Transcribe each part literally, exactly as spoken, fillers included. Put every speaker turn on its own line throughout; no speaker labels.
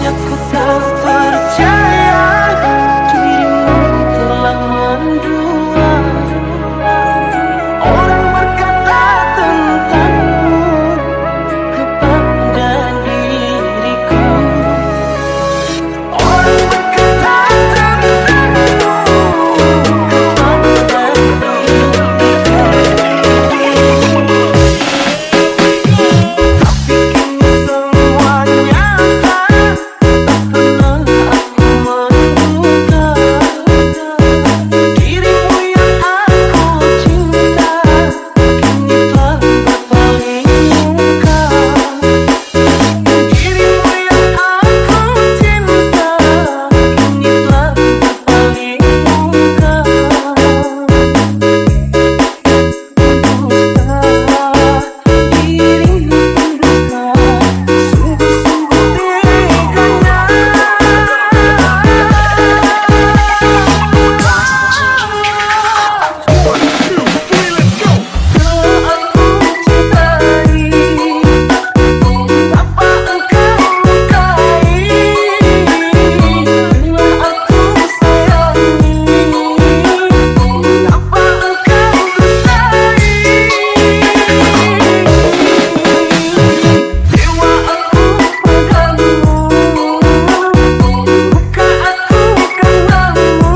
Ku tak percaya dirimu telah mendua. Orang berkata tentangmu kepada diriku. Orang berkata tentangmu kepada diriku. Tapi kini semua nyata, tak pernah aku menduga dirimu yang aku cinta kini telah berpaling muka. Dirimu yang aku cinta kini telah berpaling muka. Dusta, dirimu dusta, sungguh-sungguh teganya. Telah aku cintai tanpa engkau lukai. Telah aku sayangi tanpa engkau dustai. Jiwa aku padamu, buka aku karenamu.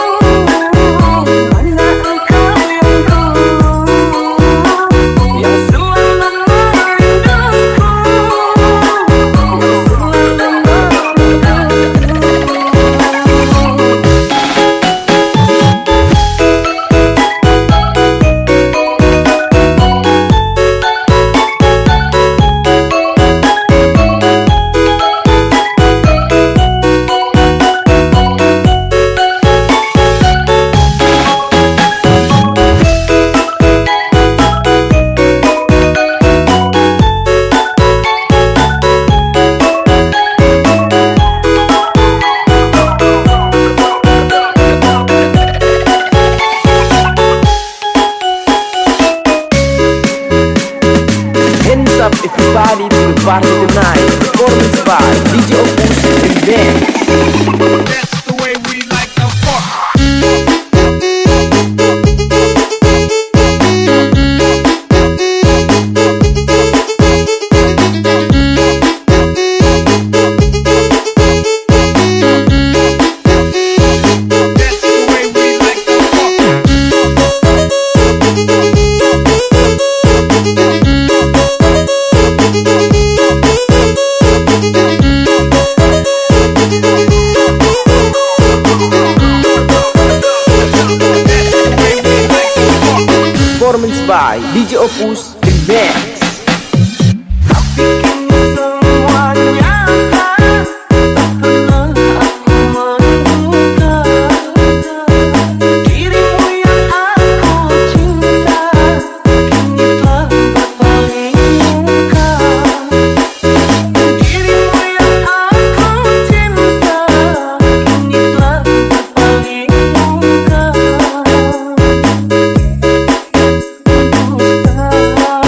Mana engkau yang dulu, yang selalu merinduku, yang selalu
Hands up everybody to the party tonight. Performance by D J Opus Remix.
That's the way we like to fuck. That's the way we like to fuck.
Performance by D J Opus Remix.
Tapi kini semua nyata, tak pernah aku menduga dirimu yang aku cinta kini telah berpaling muka. Dirimu yang aku cinta kini telah berpaling muka. Dusta,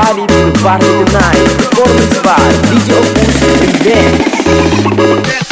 everybody to the party tonight. Performance by D J Opus Remix.
That's